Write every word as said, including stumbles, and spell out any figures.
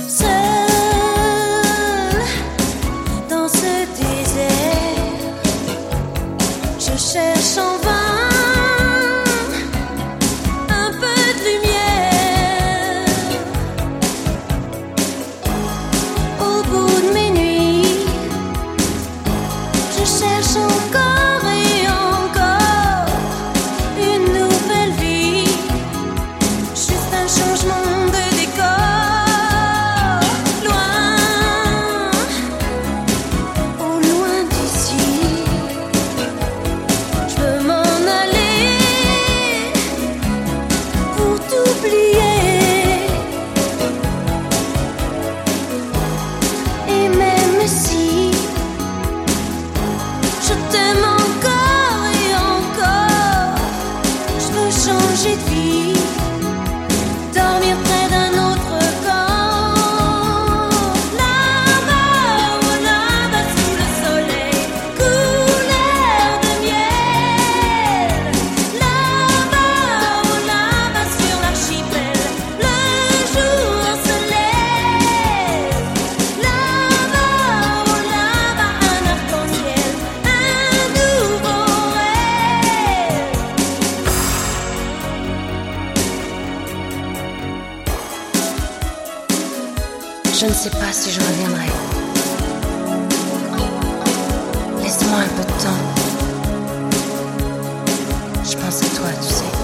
Seule dans ce désert, je cherche en vain un peu de lumière. Au bout de mes nuits, je cherche encore et encore une nouvelle vie, juste un changement de décor. Loin, au loin d'ici, je veux m'en aller pour t'oublier. Et même si je t'aime encore et encore, je veux changer de vie, dormir près d'un autre corps. Là-bas, oh là-bas sous le soleil, couleur de miel. Là-bas, oh là-bas sur l'archipel, le jour se lève. Là-bas, oh là-bas un arc-en-ciel, un nouveau rêve. Je ne sais pas si je reviendrai. Laisse-moi un peu de temps. Je pense à toi, tu sais.